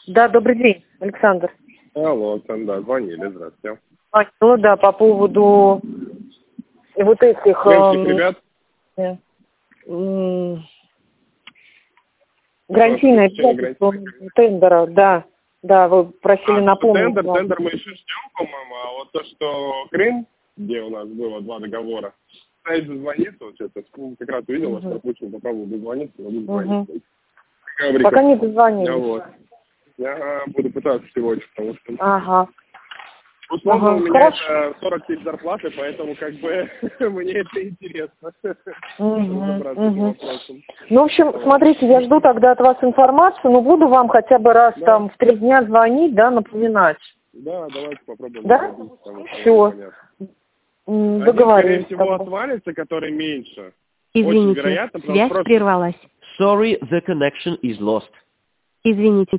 Да, добрый день, Александр. Алло, да, звонили, здравствуйте. Ну да, по поводу вот этих Крымских ребят? гарантийное обязательство тендера, да. Да, вы просили напомнить. Тендер мы еще ждем, по-моему, а вот то, что Крым, где у нас было 2 договора, пытаюсь дозвониться, вот сейчас как раз увидел, что Путин попробовал дозвониться, но буду дозвониться. Пока не дозвонились. Вот. Я буду пытаться сегодня, потому что... Ага. Условно, у меня это 40 тысяч зарплаты, поэтому как бы мне это интересно. Ну, в общем, смотрите, я жду тогда от вас информацию, но буду вам хотя бы раз там в 3 дня звонить, да, напоминать. Да, давайте попробуем. Да? Все. Договорились. Скорее всего, отвалится, который меньше. Извините, связь прервалась. Sorry, the connection is lost. Извините,